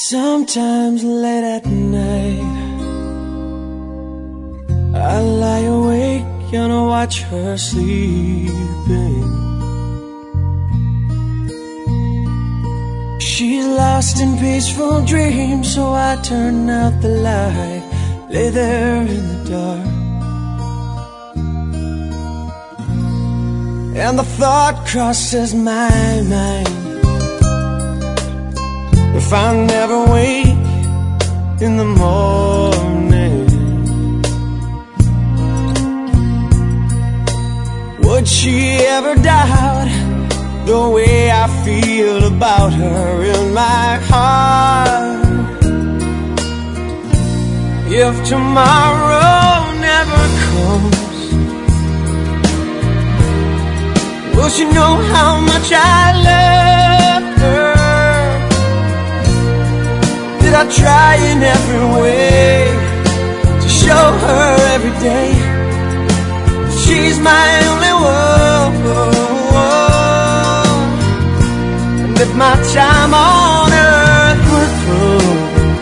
Sometimes late at night I lie awake and I watch her sleeping. She's lost in peaceful dreams, so I turn out the light, lay there in the dark. And the thought crosses my mind, if I never wake in the morning, would she ever doubt the way I feel about her in my heart? If tomorrow never comes, will she know how much I love her? Did I try in every way to show her every day she's my only one? And if my time on earth were through,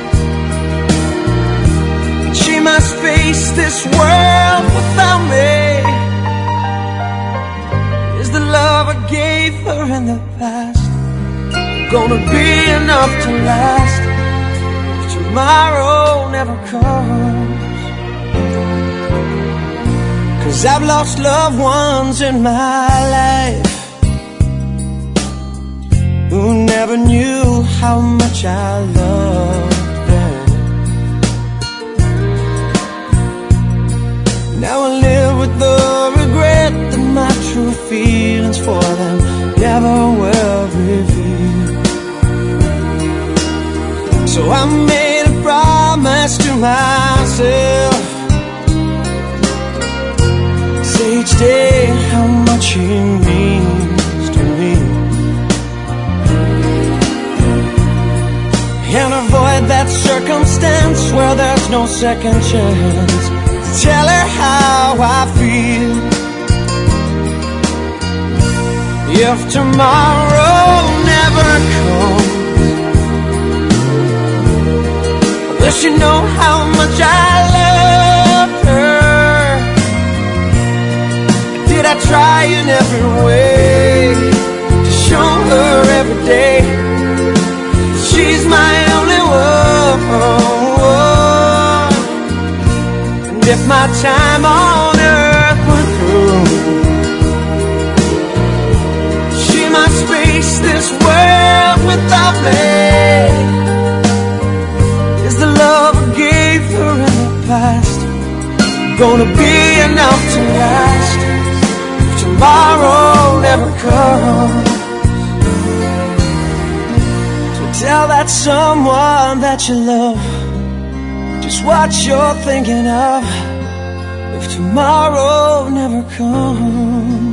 she must face this world without me, is the love I gave her in the past gonna be enough to last if tomorrow never comes? 'Cause I've lost loved ones in my life who never knew how much I loved them. Now I live with the regret that my true feelings for them never were revealed. So I made a promise to myself, say each day how much he means to me, and avoid that circumstance where there's no second chance to tell her how I feel. If tomorrow never comes, will she know how much I love her? Did I try in every way to show her every day she's my only one? And if my time on earth were through, she must face this world without me, is the love I gave her in the past gonna be enough to last if tomorrow never comes? So tell that someone that you love just what you're thinking of if tomorrow never comes.